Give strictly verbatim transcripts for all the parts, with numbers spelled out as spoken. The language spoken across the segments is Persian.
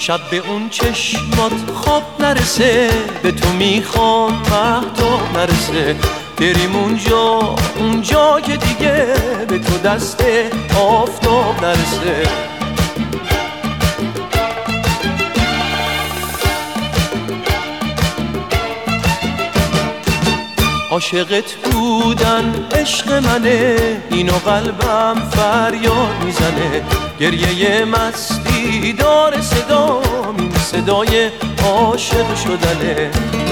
شب به اون چشمات خواب نرسه، به تو میخوام مهتاب نرسه. بریم اونجا اونجا که دیگه به تو دست آفتاب نرسه. عاشقت بودن عشق منه، اینو قلبم فریاد میزنه. گریه مستی داره صدام، این صدای عاشق شدنه.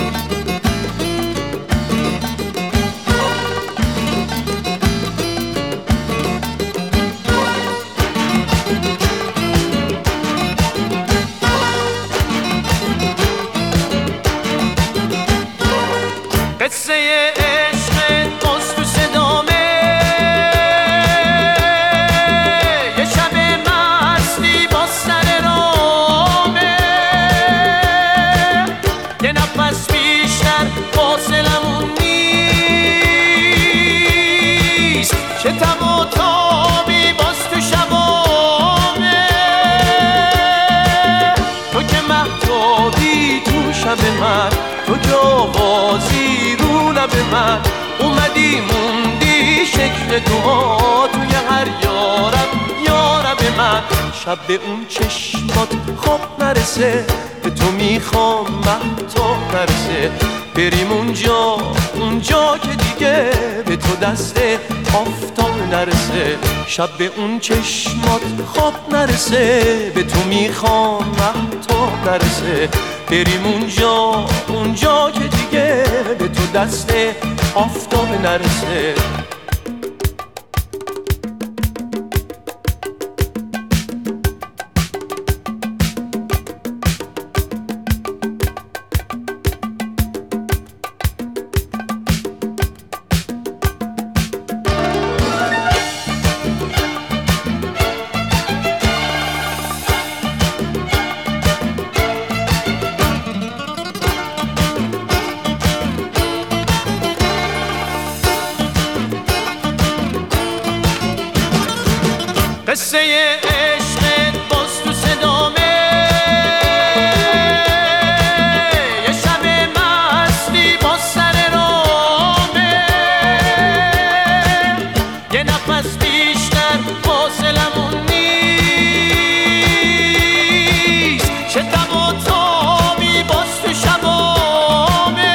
قصه عشق باز تو صدامه، یه شب مستی با سر رامه. یه نفس بیشتر فاصلمون نیست، چه تب و تابی باز تو شبامه. تو که مهتابی تو شب من، تو که آوازی رو لب من. اومدی موندی شکل دعا توی هر یارب یارب من. شب به اون چشمات خواب نرسه، به تو میخوام مهتاب نرسه. بریم اونجا اونجا که دیگه به تو دست آفتاب نرسه. شب به اون چشمات خواب نرسه، به تو میخوام مهتاب نرسه. بریم اونجا اونجا که دیگه به تو دست آفتاب نرسه. قصه عشق باز تو صدامه، یه شب مستی با سر رامه. یه نفس بیشتر فاصلمون نیست، چه تب و تابی باز تو شبامه.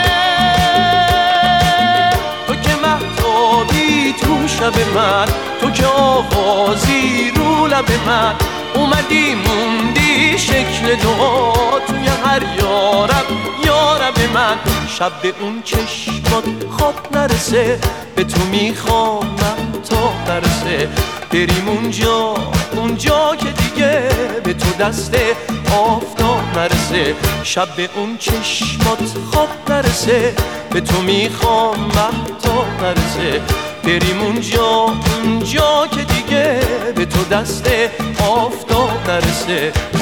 تو که مهتابی تو شب من، تو که آوازی رو لب من. اومدی موندی شکل دعا توی هر یارب یارب من. شب به اون چشمات خواب نرسه، به تو میخوام مهتاب نرسه. بریم اونجا اونجا که دیگه به تو دست آفتاب نرسه. شب به اون چشمات خواب نرسه، به تو میخوام مهتاب نرسه. بریم اونجا اونجا که دیگه به تو دست آفتاب نرسه.